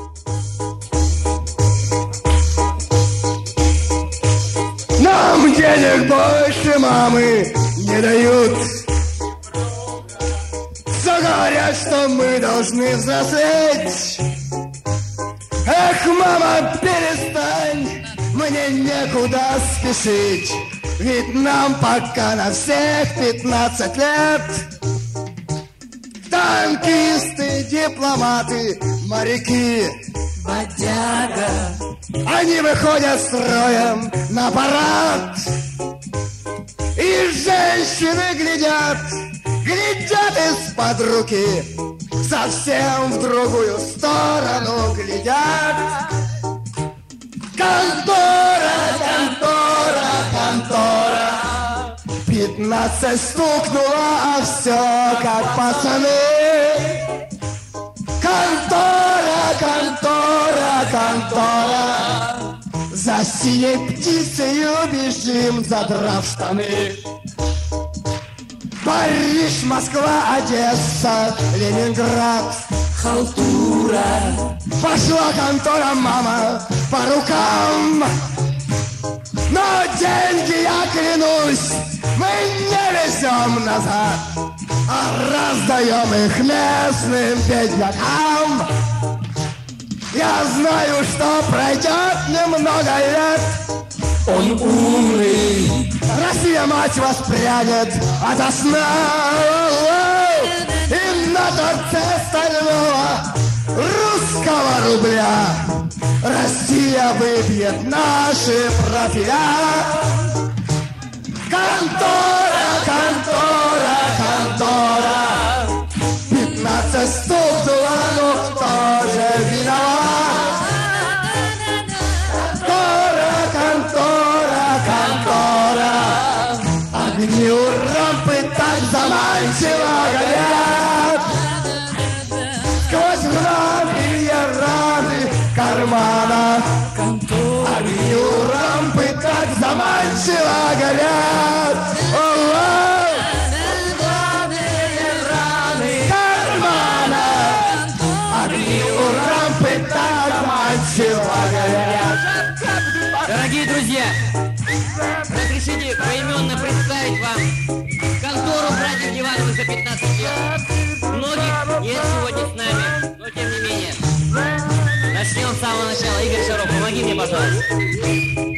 Нам денег больше мамы не дают. Все говорят, что мы должны взрослеть. Эх, мама, перестань, мне некуда спешить. Ведь нам пока на всех 15 лет. Танкисты, дипломаты, моряки, бодяга, они выходят строем на парад. И женщины глядят из-под руки, совсем в другую сторону глядят. Контора, контора, контора, 15 стукнуло, а все как пацаны. Контора, контора, контора, за синей птицею бежим, задрав штаны. Париж, Москва, Одесса, Ленинград, халтура. Пошла контора, мама, по рукам. Но деньги, я клянусь, мы не везем назад, а раздаем их местным беднякам. Я знаю, что пройдет немного лет, он умный, Россия мать воспрянет ото сна. И на торце стального русского рубля Россия выбьет наши профиля. Контора, контора, контора, 15 стукнуло, но кто же виноват? Контора, контора, контора, огни у рампы так заманчиво горят. Сквозь раны кармана огни у рампы так заманчиво горят. Раны кармана огни у рампы так заманчиво горят. Дорогие друзья, разрешите поименно представить вам контору братьев Дивановых за 15 лет. Многих нет сегодня с нами, но тем не менее. Начнем с самого начала. Игорь Шаров, помоги мне, пожалуйста.